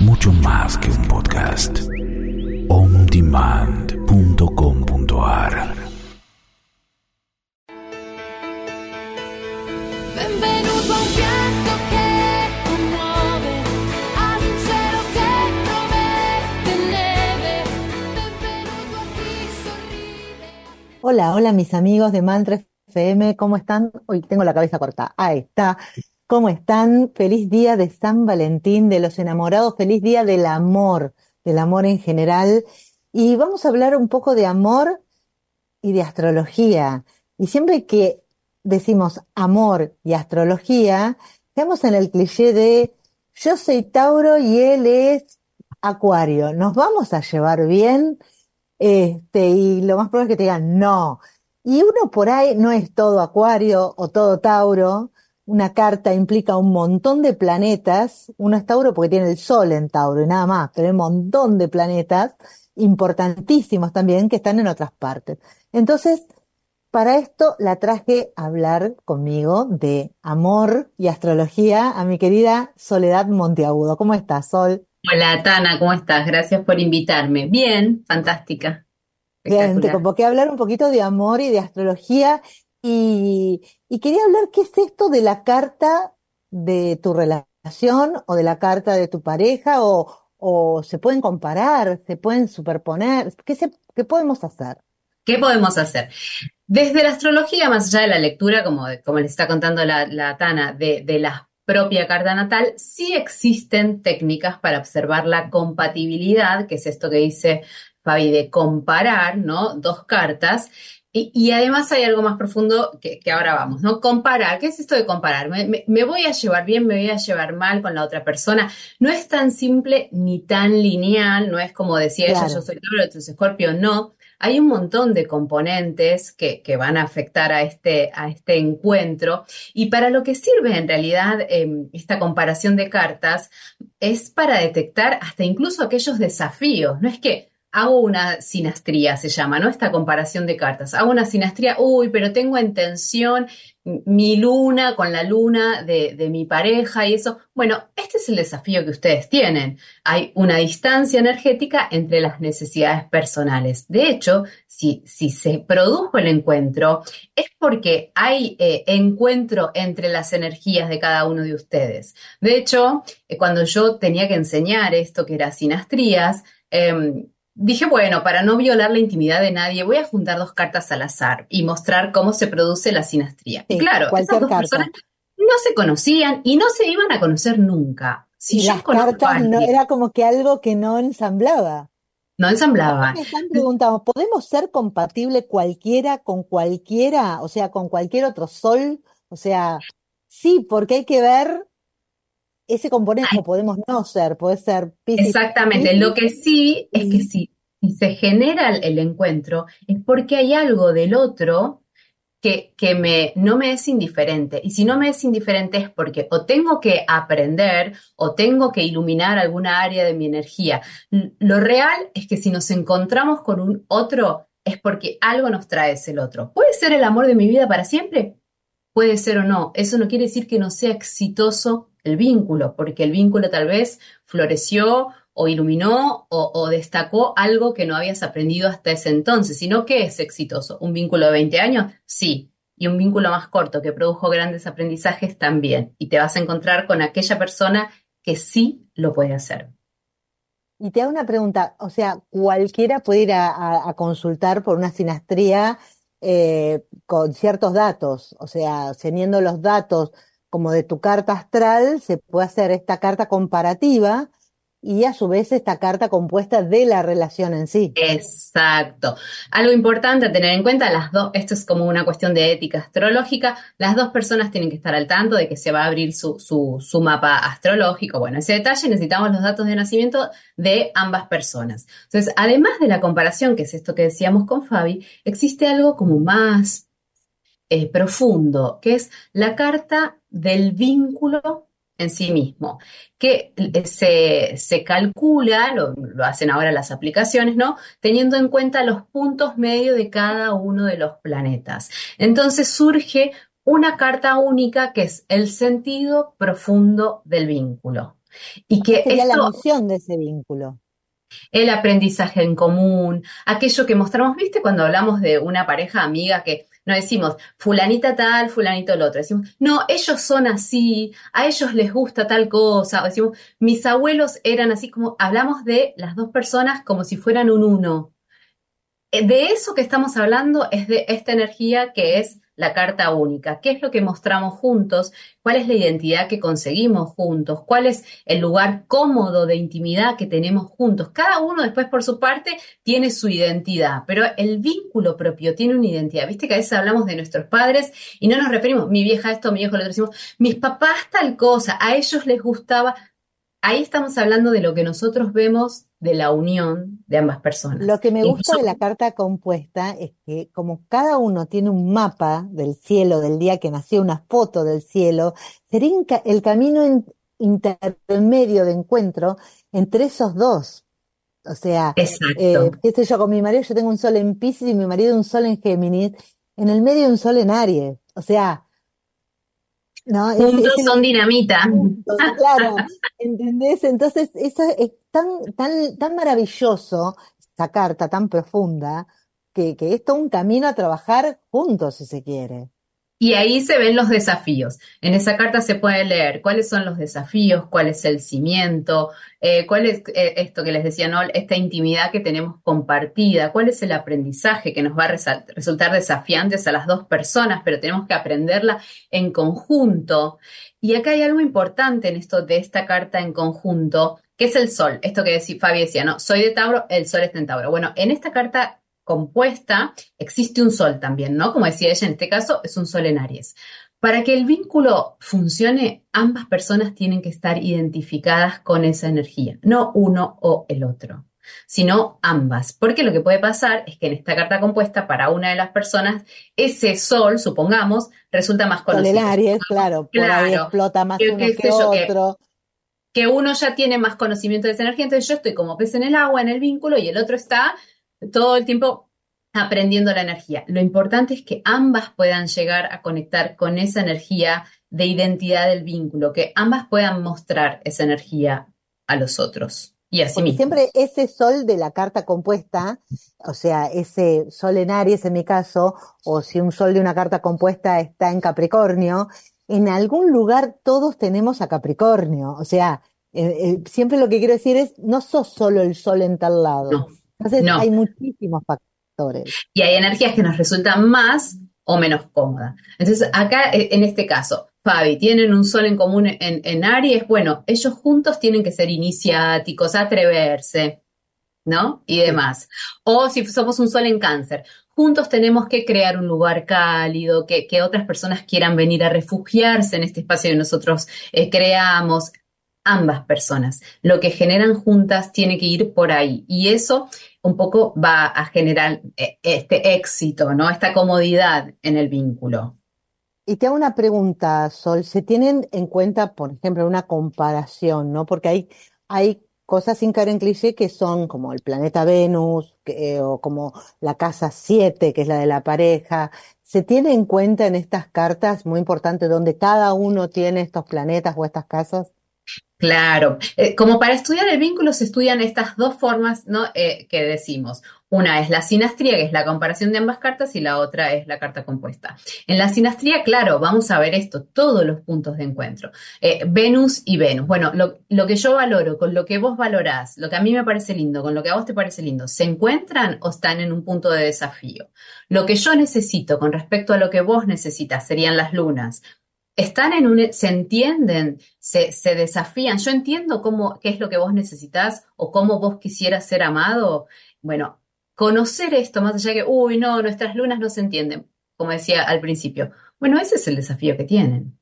mucho más que un podcast. ondemand.com.ar. Benvenuto a un pianto che commuove, ad un cielo che promette neve. Benvenuto a chi sorride. Hola mis amigos de Mantra FM, ¿cómo están? Hoy tengo la cabeza corta, ahí está. ¿Cómo están? Feliz día de San Valentín, de los enamorados, feliz día del amor en general. Y vamos a hablar un poco de amor y de astrología. Y siempre que decimos amor y astrología, quedamos en el cliché de yo soy Tauro y él es Acuario. ¿Nos vamos a llevar bien? Y lo más probable es que te digan no. Y uno por ahí no es todo Acuario o todo Tauro. Una carta implica un montón de planetas. Uno es Tauro porque tiene el Sol en Tauro y nada más, pero hay un montón de planetas importantísimos también que están en otras partes. Entonces, para esto la traje a hablar conmigo de amor y astrología a mi querida Soledad Monteagudo. ¿Cómo estás, Sol? Hola, Tana, ¿cómo estás? Gracias por invitarme. Bien, fantástica, Bien, te espectacular. convoqué a hablar un poquito de amor y de astrología y quería hablar qué es esto de la carta de tu relación o de la carta de tu pareja o se pueden comparar, se pueden superponer, ¿qué podemos hacer? ¿Qué podemos hacer? Desde la astrología, más allá de la lectura, como les está contando la Tana, de la propia carta natal, sí existen técnicas para observar la compatibilidad, que es esto que dice Fabi, de comparar, ¿no? Dos cartas. Y además hay algo más profundo que ahora vamos, ¿no? Comparar. ¿Qué es esto de comparar? ¿Me voy a llevar bien, me voy a llevar mal con la otra persona? No es tan simple ni tan lineal, no es como decía ella, yo Claro. soy Tauro, tú eres Escorpio, no. Hay un montón de componentes que van a afectar a este encuentro y para lo que sirve en realidad esta comparación de cartas es para detectar hasta incluso aquellos desafíos. No es que hago una sinastría, se llama, ¿no? Esta comparación de cartas. Hago una sinastría, uy, pero tengo en tensión mi luna con la luna de mi pareja y eso. Bueno, este es el desafío que ustedes tienen. Hay una distancia energética entre las necesidades personales. De hecho, si se produjo el encuentro, es porque hay encuentro entre las energías de cada uno de ustedes. De hecho, cuando yo tenía que enseñar esto que era sinastrías, dije, bueno, para no violar la intimidad de nadie, voy a juntar dos cartas al azar y mostrar cómo se produce la sinastría. Y Sí, claro, esas cualquier dos personas carta. no se conocían y no se iban a conocer nunca. Si Y yo las conozco a cartas no, alguien, era como que algo que no ensamblaba. no Acá ensamblaban. me están preguntando, ¿podemos ser compatible cualquiera con cualquiera? O sea, con cualquier otro sol. O sea, sí, porque hay que ver ese componente, o podemos no ser, puede ser Piscis, Exactamente, lo Piscis que sí es que y si se genera el encuentro es porque hay algo del otro que no me es indiferente. Y si no me es indiferente es porque o tengo que aprender o tengo que iluminar alguna área de mi energía. Lo real es que si nos encontramos con un otro es porque algo nos trae ese otro. ¿Puede ser el amor de mi vida para siempre? Puede ser o no. Eso no quiere decir que no sea exitoso el vínculo, porque el vínculo tal vez floreció o iluminó o destacó algo que no habías aprendido hasta ese entonces, sino que es exitoso. ¿Un vínculo de 20 años? Sí. Y un vínculo más corto que produjo grandes aprendizajes también. Y te vas a encontrar con aquella persona que sí lo puede hacer. te hago una pregunta, o sea, cualquiera puede ir a consultar por una sinastría con ciertos datos, o sea, teniendo los datos como de tu carta astral, se puede hacer esta carta comparativa y a su vez esta carta compuesta de la relación en sí. Exacto. Algo importante a tener en cuenta, las dos, esto es como una cuestión de ética astrológica, las dos personas tienen que estar al tanto de que se va a abrir su mapa astrológico. Bueno, ese detalle necesitamos los datos de nacimiento de ambas personas. Entonces, además de la comparación, que es esto que decíamos con Fabi, existe algo como más profundo, que es la carta del vínculo en sí mismo, que se calcula, lo hacen ahora las aplicaciones, ¿no? Teniendo en cuenta los puntos medios de cada uno de los planetas. Entonces surge una carta única que es el sentido profundo del vínculo. Y ¿Cuál que sería la esto, misión de ese vínculo? el aprendizaje en común, aquello que mostramos, ¿viste? Cuando hablamos de una pareja amiga que no decimos fulanita tal, fulanito el otro, decimos, no, ellos son así, a ellos les gusta tal cosa, o decimos, mis abuelos eran así, como hablamos de las dos personas como si fueran un uno. De eso que estamos hablando es de esta energía que es la carta única. ¿Qué es lo que mostramos juntos? ¿Cuál es la identidad que conseguimos juntos? ¿Cuál es el lugar cómodo de intimidad que tenemos juntos? Cada uno después por su parte tiene su identidad, pero el vínculo propio tiene una identidad. Viste que a veces hablamos de nuestros padres y no nos referimos, mi vieja esto, mi viejo lo otro, decimos, mis papás tal cosa, a ellos les gustaba. Ahí estamos hablando de lo que nosotros vemos de la unión de ambas personas. Lo que me gusta Incluso de la carta compuesta es que como cada uno tiene un mapa del cielo del día que nació, una foto del cielo, sería el camino intermedio de encuentro entre esos dos. O sea, exacto. qué sé yo, con mi marido yo tengo un sol en Piscis y mi marido un sol en Géminis, en el medio un sol en Aries. O sea, no, es Juntos el son dinamita. punto, claro, ¿entendés? Entonces, eso es tan maravilloso, esa carta tan profunda, que es todo un camino a trabajar juntos, si se quiere. Y ahí se ven los desafíos. En esa carta se puede leer cuáles son los desafíos, cuál es el cimiento, cuál es esto que les decía, ¿no? Esta intimidad que tenemos compartida, cuál es el aprendizaje que nos va a resultar desafiantes a las dos personas, pero tenemos que aprenderla en conjunto. Y acá hay algo importante en esto de esta carta en conjunto, que es el sol. Esto que Fabi decía, ¿no? Soy de Tauro, el sol está en Tauro. Bueno, en esta carta compuesta existe un sol también, ¿no? Como decía ella, en este caso es un sol en Aries. Para que el vínculo funcione, ambas personas tienen que estar identificadas con esa energía, no uno o el otro, sino ambas. Porque lo que puede pasar es que en esta carta compuesta, para una de las personas, ese sol, supongamos, resulta más Sol en conocido. Aries, claro, por ahí Claro, explota más que, uno qué que sé yo, otro. que uno ya tiene más conocimiento de esa energía, entonces yo estoy como pez en el agua, en el vínculo, y el otro está todo el tiempo aprendiendo la energía. Lo importante es que ambas puedan llegar a conectar con esa energía de identidad del vínculo, que ambas puedan mostrar esa energía a los otros y a sí Porque siempre mismos. ese sol de la carta compuesta, o sea, ese sol en Aries en mi caso, o si un sol de una carta compuesta está en Capricornio, en algún lugar todos tenemos a Capricornio. O sea, siempre lo que quiero decir es, no sos solo el sol en tal lado. No, Entonces no. hay muchísimos factores. Y hay energías que nos resultan más o menos cómodas. Entonces, acá, en este caso, Fabi, tienen un sol en común en Aries, bueno, ellos juntos tienen que ser iniciáticos, atreverse, ¿no? Y Sí. demás. O si somos un sol en Cáncer, juntos tenemos que crear un lugar cálido, que otras personas quieran venir a refugiarse en este espacio que nosotros creamos. Ambas personas. Lo que generan juntas tiene que ir por ahí. Y eso un poco va a generar este éxito, ¿no? Esta comodidad en el vínculo. Y te hago una pregunta, Sol. ¿Se tienen en cuenta, por ejemplo, una comparación, ¿no? Porque hay cosas sin caer en cliché que son como el planeta Venus, o como la casa 7, que es la de la pareja. ¿Se tiene en cuenta en estas cartas, muy importante, donde cada uno tiene estos planetas o estas casas? Claro, como para estudiar el vínculo se estudian estas dos formas, ¿no? Que decimos. Una es la sinastría, que es la comparación de ambas cartas, y la otra es la carta compuesta. En la sinastría, claro, vamos a ver esto, todos los puntos de encuentro. Venus y Venus. Bueno, lo que yo valoro, con lo que vos valorás, lo que a mí me parece lindo, con lo que a vos te parece lindo, ¿se encuentran o están en un punto de desafío? Lo que yo necesito con respecto a lo que vos necesitas serían las lunas. Están se entienden, se desafían. Yo entiendo qué es lo que vos necesitás o cómo vos quisieras ser amado. Bueno, conocer esto, más allá de que, uy, no, nuestras lunas no se entienden, como decía al principio. Bueno, ese es el desafío que tienen.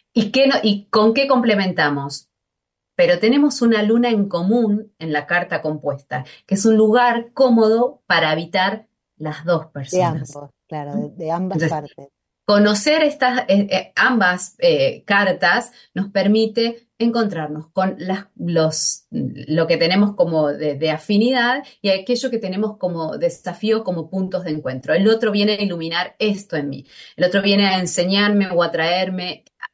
¿Y con qué complementamos? Pero tenemos una luna en común en la carta compuesta, que es un lugar cómodo para habitar las dos De personas. ambos, claro, de ambas Entonces, partes. conocer ambas cartas nos permite encontrarnos con lo que tenemos como de afinidad y aquello que tenemos como desafío, como puntos de encuentro. El otro viene a iluminar esto en mí, el otro viene a enseñarme o a traerme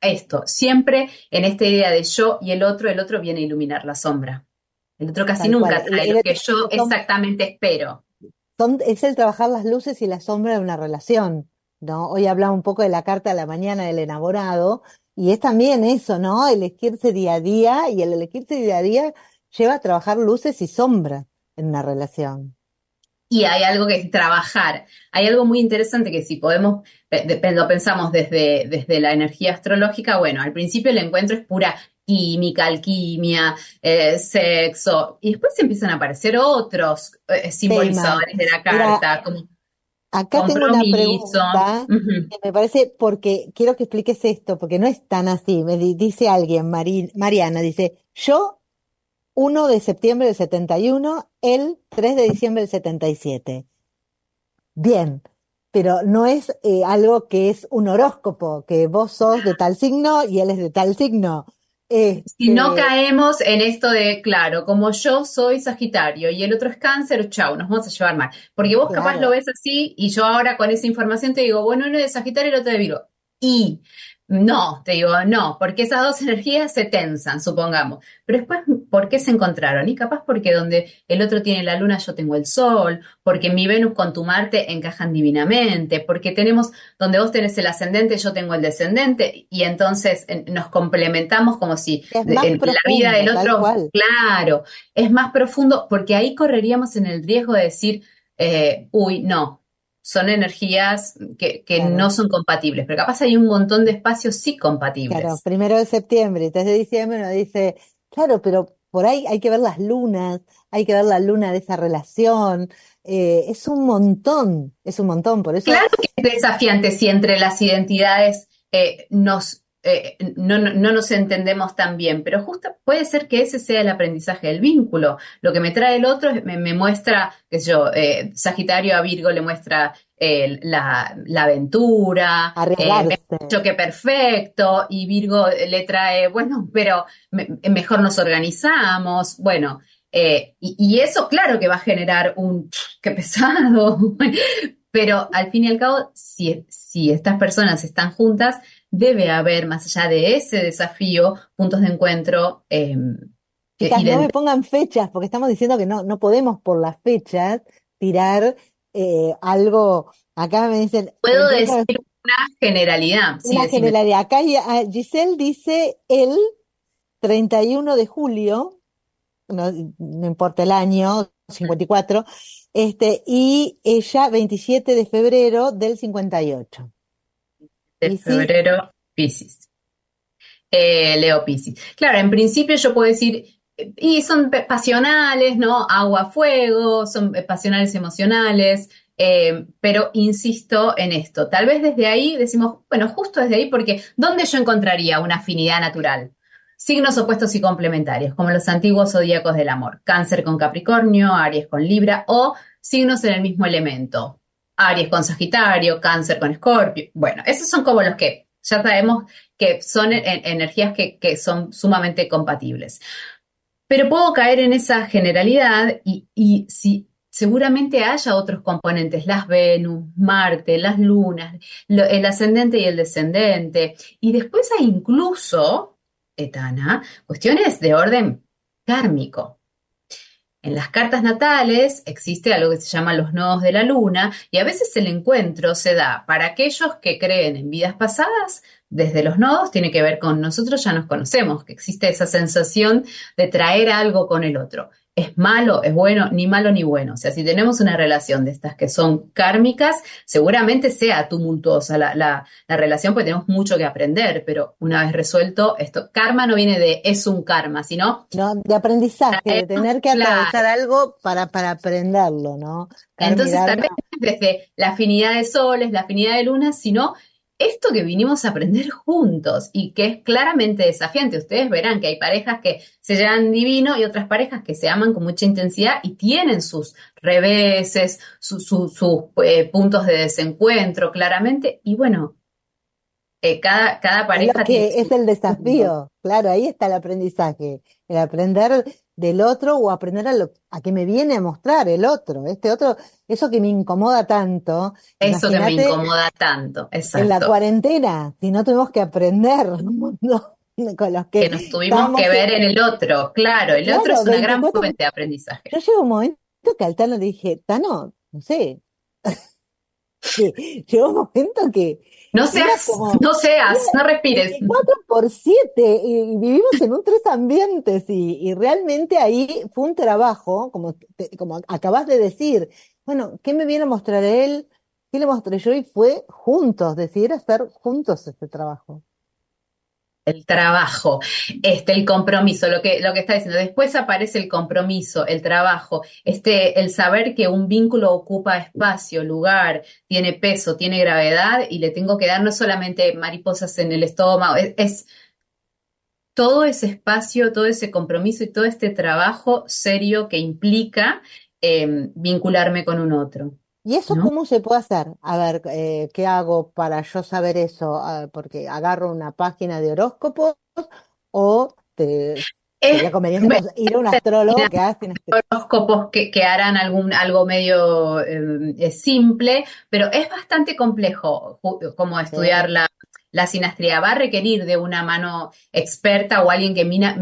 esto, siempre en esta idea de yo y el otro viene a iluminar la sombra. El otro casi Tal cual. nunca trae lo que yo exactamente espero. Es el trabajar las luces y la sombra de una relación, ¿no? Hoy hablaba un poco de la carta de la mañana del enamorado, y es también eso, ¿no? Elegirse día a día, y el elegirse día a día lleva a trabajar luces y sombras en una relación. Y hay algo que es trabajar. Hay algo muy interesante que si podemos, lo pensamos desde la energía astrológica, bueno, al principio el encuentro es pura química, alquimia, sexo, y después empiezan a aparecer otros Tema. simbolizadores de la Mira, carta, como acá tengo una compromiso. pregunta Ujú. que me parece, porque quiero que expliques esto, porque no es tan así. Dice alguien, Mariana, dice, yo 1 de septiembre del 71, él 3 de diciembre del 77. Bien, pero no es algo que es un horóscopo, que vos sos de tal signo y él es de tal signo. Si no Este, caemos en esto de, claro, como yo soy Sagitario y el otro es Cáncer, chau, nos vamos a llevar mal. Porque vos capaz lo claro, ves así y yo ahora con esa información te digo, bueno, uno es de Sagitario y el otro de Virgo. Y no, te digo, no, porque esas dos energías se tensan, supongamos. Pero después, ¿por qué se encontraron? Y capaz porque donde el otro tiene la luna, yo tengo el sol, porque mi Venus con tu Marte encajan divinamente, porque tenemos donde vos tenés el ascendente, yo tengo el descendente, y entonces nos complementamos como si es más en la vida del profundo, tal otro, cual. claro, es más profundo, porque ahí correríamos en el riesgo de decir, uy, no, son energías que no Claro, son compatibles, pero capaz hay un montón de espacios sí claro. compatibles. 1 de septiembre y 3 de diciembre uno dice, claro, pero por ahí hay que ver las lunas, hay que ver la luna de esa relación. Es un montón, por eso. Claro que es desafiante si entre las identidades no nos entendemos tan bien, pero justo puede ser que ese sea el aprendizaje del vínculo. Lo que me trae el otro me muestra, qué sé yo, Sagitario a Virgo le muestra la aventura, Arriesgarse. choque perfecto, y Virgo le trae, bueno, pero mejor nos organizamos, bueno. Y eso, claro que va a generar un qué pesado. Pero al fin y al cabo, si estas personas están juntas, debe haber, más allá de ese desafío, puntos de encuentro Chicas, no me pongan fechas, porque estamos diciendo que no podemos por las fechas tirar algo. Acá me dicen puedo 28 decir de una generalidad, sí, una decime. generalidad. Acá Giselle dice el 31 de julio, no importa el año, 54, y ella 27 de febrero del 58. De Piscis, febrero, Piscis. Leo Piscis. Claro, en principio yo puedo decir, y son pasionales, ¿no? Agua, fuego, son pasionales emocionales, pero insisto en esto. Tal vez desde ahí decimos, bueno, justo desde ahí, porque ¿dónde yo encontraría una afinidad natural? Signos opuestos y complementarios, como los antiguos zodíacos del amor. Cáncer con Capricornio, Aries con Libra, o signos en el mismo elemento. Aries con Sagitario, Cáncer con Escorpio. Bueno, esos son como los que ya sabemos que son energías que son sumamente compatibles. Pero puedo caer en esa generalidad y si seguramente haya otros componentes, las Venus, Marte, las lunas, el ascendente y el descendente. Y después hay incluso, Etana, cuestiones de orden kármico. En las cartas natales existe algo que se llama los nodos de la luna y a veces el encuentro se da para aquellos que creen en vidas pasadas. Desde los nodos tiene que ver con nosotros ya nos conocemos, que existe esa sensación de traer algo con el otro. Es malo, es bueno, ni malo ni bueno. O sea, si tenemos una relación de estas que son kármicas, seguramente sea tumultuosa la relación, porque tenemos mucho que aprender, pero una vez resuelto esto, karma no viene de es un karma, sino ¿no? De aprendizaje, de tener que claro. atravesar algo para aprenderlo, ¿no? Carmen Entonces, tal vez Dharma. desde la afinidad de soles, la afinidad de lunas, sino esto que vinimos a aprender juntos y que es claramente desafiante. Ustedes verán que hay parejas que se llevan divino y otras parejas que se aman con mucha intensidad y tienen sus reveses, sus puntos de desencuentro, claramente. Y bueno, cada Es lo pareja tiene que es su el mundo. desafío, claro, ahí está el aprendizaje, el aprender. del otro o aprender a que me viene a mostrar el otro, este otro, eso que me incomoda tanto. Eso que me Imagínate incomoda tanto, en la exacto. cuarentena, si no tuvimos que aprender un montón con los que Que nos tuvimos estábamos, que ver en el otro. Claro, el otro claro, es una gran 24. fuente de aprendizaje. Yo llego un momento que al Tano le dije, Tano, no sé, que llegó un momento que No era seas, como, no era seas, no respires. 24/7 y vivimos en un tres ambientes y realmente ahí fue un trabajo, como acabas de decir, bueno, ¿qué me viene a mostrar él? ¿Qué le mostré yo? Y fue juntos, decidir hacer juntos este trabajo. El trabajo, el compromiso, lo que está diciendo. Después aparece el compromiso, el trabajo, el saber que un vínculo ocupa espacio, lugar, tiene peso, tiene gravedad y le tengo que dar no solamente mariposas en el estómago, es todo ese espacio, todo ese compromiso y todo este trabajo serio que implica vincularme con un otro, ¿Y eso ¿no? cómo se puede hacer? A ver, ¿qué hago para yo saber eso? Ah, porque agarro una página de horóscopos o sería Es, conveniente ir a un astrólogo que haga sinastría. horóscopos que harán algo medio simple, pero es bastante complejo como estudiar la sinastría. Va a requerir de una mano experta o alguien que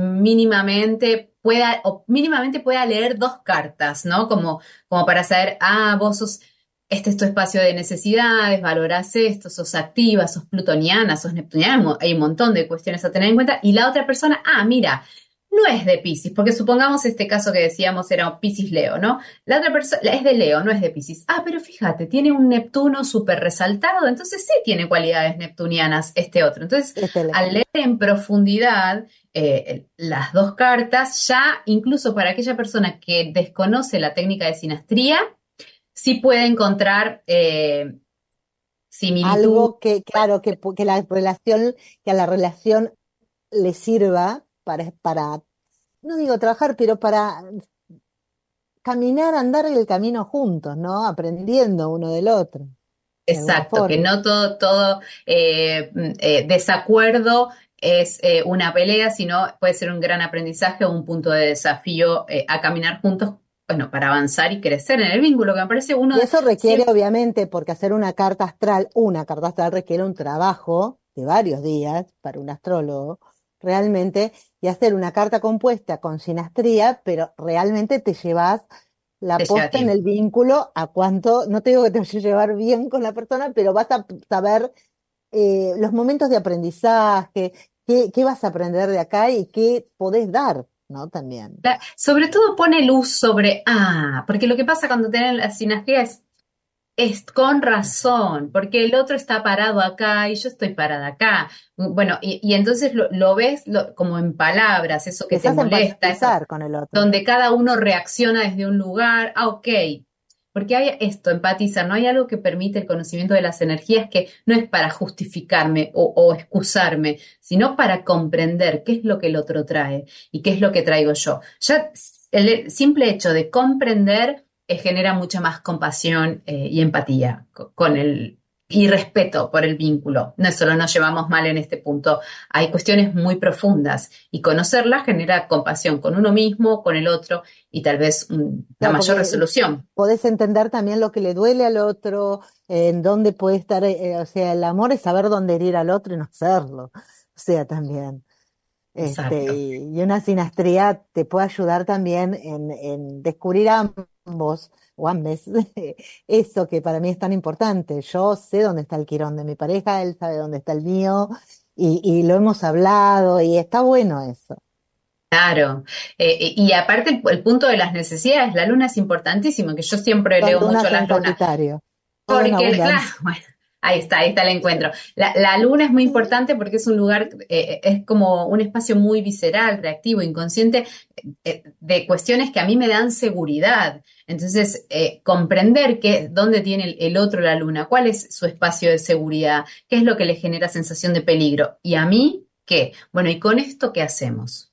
mínimamente pueda leer dos cartas, ¿no? Como para saber, vos sos, este es tu espacio de necesidades, valorás esto, sos activa, sos plutoniana, sos neptuniana, hay un montón de cuestiones a tener en cuenta. Y la otra persona, mira, no es de Piscis, porque supongamos este caso que decíamos era un Piscis Leo, ¿no? La otra persona es de Leo, no es de Piscis. Pero fíjate, tiene un Neptuno súper resaltado, entonces sí tiene cualidades neptunianas este otro. Entonces, Este, al leer en profundidad las dos cartas, ya incluso para aquella persona que desconoce la técnica de sinastría, sí puede encontrar similitud. algo que, claro, que la relación, que a la relación le sirva para, no digo trabajar, pero para caminar, andar el camino juntos, ¿no? Aprendiendo uno del otro, de alguna Exacto, que forma. no todo desacuerdo es una pelea, sino puede ser un gran aprendizaje o un punto de desafío a caminar juntos, bueno, para avanzar y crecer en el vínculo, que me parece uno Y eso requiere, siempre. obviamente, porque hacer una carta astral requiere un trabajo de varios días para un astrólogo, realmente, y hacer una carta compuesta con sinastría, pero realmente te llevas la Te lleva posta en el tiempo. vínculo a cuánto, no te digo que te vayas a llevar bien con la persona, pero vas a saber los momentos de aprendizaje, qué vas a aprender de acá y qué podés dar, ¿no? También. Sobre todo pone luz sobre, porque lo que pasa cuando tienen la sinastría es con razón, porque el otro está parado acá y yo estoy parada acá. Bueno, y entonces lo ves como en palabras, eso que te Empezás a molesta, eso empatizar con el otro. donde cada uno reacciona desde un lugar. Ok. Porque hay esto, empatizar, no hay algo que permite el conocimiento de las energías que no es para justificarme o excusarme, sino para comprender qué es lo que el otro trae y qué es lo que traigo yo. Ya el simple hecho de comprender genera mucha más compasión y empatía con el y respeto por el vínculo. No es solo nos llevamos mal en este punto, hay cuestiones muy profundas y conocerlas genera compasión con uno mismo, con el otro y tal vez una Claro, mayor porque resolución. podés entender también lo que le duele al otro, en dónde puede estar, o sea, el amor es saber dónde herir al otro y no hacerlo. O sea, también. Exacto. Y una sinastría te puede ayudar también en descubrir ambos o ambes eso que para mí es tan importante. Yo sé dónde está el quirón de mi pareja, él sabe dónde está el mío y lo hemos hablado y está bueno eso. Claro. Y aparte el punto de las necesidades, la luna es importantísimo, que yo siempre Son leo mucho lunas en las lunas. Sagitario, todo en Porque, claro, abundancia. bueno, ahí está el encuentro. La luna es muy importante porque es un lugar, es como un espacio muy visceral, reactivo, inconsciente, de cuestiones que a mí me dan seguridad. Entonces, comprender dónde tiene el otro la luna, cuál es su espacio de seguridad, qué es lo que le genera sensación de peligro. Y a mí, ¿qué? Bueno, ¿y con esto qué hacemos?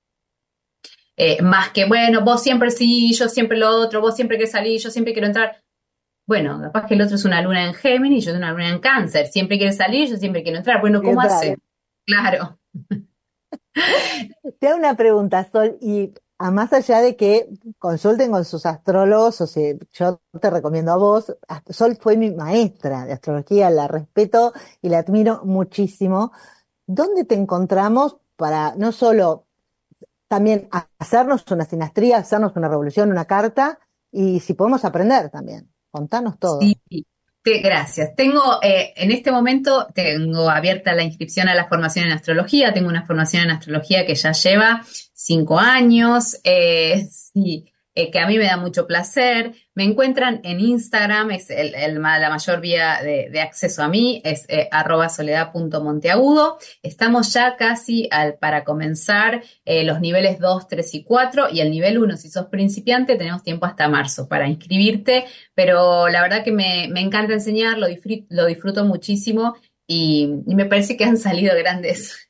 Más que, bueno, vos siempre sí, yo siempre lo otro, vos siempre que salí, yo siempre quiero entrar. Bueno, capaz que el otro es una luna en Géminis y yo una luna en Cáncer. Siempre quiere salir, yo siempre quiero entrar. Bueno, ¿cómo hace? Entrar. Claro. Te hago una pregunta, Sol, y a más allá de que consulten con sus astrólogos, o sea, yo te recomiendo a vos, Sol fue mi maestra de astrología, la respeto y la admiro muchísimo. ¿Dónde te encontramos para no solo también hacernos una sinastría, hacernos una revolución, una carta, y si podemos aprender también? Contanos todo. Sí, gracias. En este momento tengo abierta la inscripción a la formación en astrología. Tengo una formación en astrología que ya lleva 5 años, sí, que a mí me da mucho placer. Me encuentran en Instagram, es la mayor vía de acceso a mí, es @soledad.monteagudo. Estamos ya casi para comenzar los niveles 2, 3 y 4, y el nivel 1, si sos principiante, tenemos tiempo hasta marzo para inscribirte, pero la verdad que me encanta enseñar, lo disfruto muchísimo. Y me parece que han salido grandes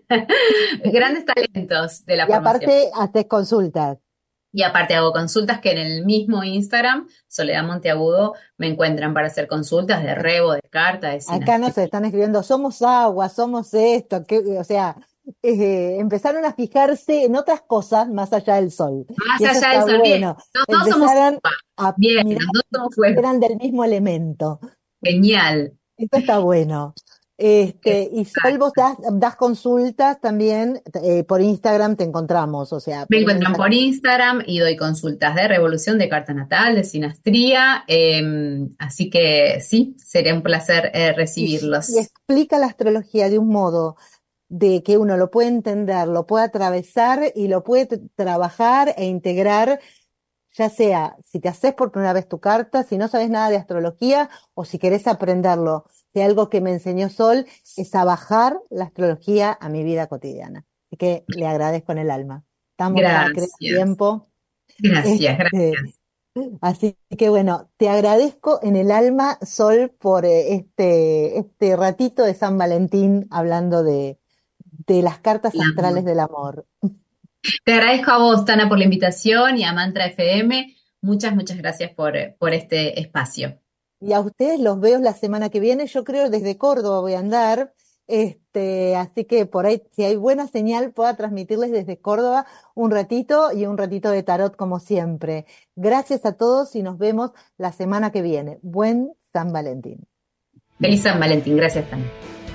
talentos de la Y formación. aparte, haces consultas. Y aparte hago consultas que en el mismo Instagram, Soledad Monteagudo, me encuentran para hacer consultas de rebo, de carta, de sinastría. Acá nos están escribiendo, somos agua, somos esto, o sea, empezaron a fijarse en otras cosas más allá del sol. Más Y eso allá del está sol, bien. bueno. Los dos somos Empezaron agua. a Bien, mirar los dos somos que fuego. eran del mismo elemento. Genial. Esto está bueno. Y Sol, vos das consultas también, por Instagram te encontramos, o sea, Me por encuentran Instagram. por Instagram y doy consultas de revolución, de carta natal, de sinastría. Así que sí, sería un placer recibirlos. Y explica la astrología de un modo de que uno lo puede entender, lo puede atravesar y lo puede trabajar e integrar, ya sea si te haces por primera vez tu carta, si no sabes nada de astrología o si querés aprenderlo. Si algo que me enseñó Sol es a bajar la astrología a mi vida cotidiana. Así que le agradezco en el alma. Estamos ya, creo, a tiempo. Gracias, gracias. Así que bueno, te agradezco en el alma, Sol, por este ratito de San Valentín hablando de las cartas astrales del amor. Te agradezco a vos, Tana, por la invitación, y a Mantra FM. Muchas, muchas gracias por este espacio. Y a ustedes los veo la semana que viene, yo creo desde Córdoba voy a andar, así que por ahí, si hay buena señal, pueda transmitirles desde Córdoba un ratito y un ratito de tarot como siempre. Gracias a todos y nos vemos la semana que viene. Buen San Valentín. Feliz San Valentín, gracias, Tana.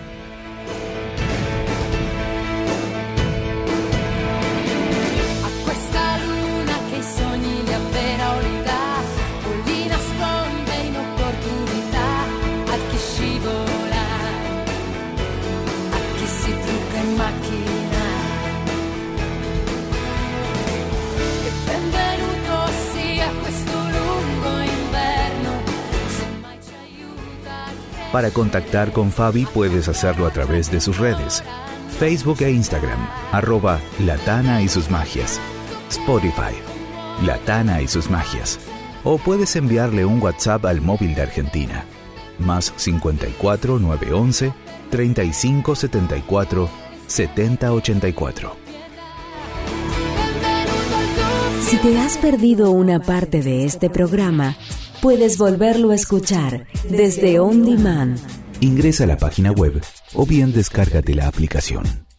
Para contactar con Fabi puedes hacerlo a través de sus redes, Facebook e Instagram, @latana y sus magias, Spotify, Latana y sus magias, o puedes enviarle un WhatsApp al móvil de Argentina, más 54 911 35 74 70 84. Si te has perdido una parte de este programa, puedes volverlo a escuchar desde On Demand. Ingresa a la página web o bien descárgate la aplicación.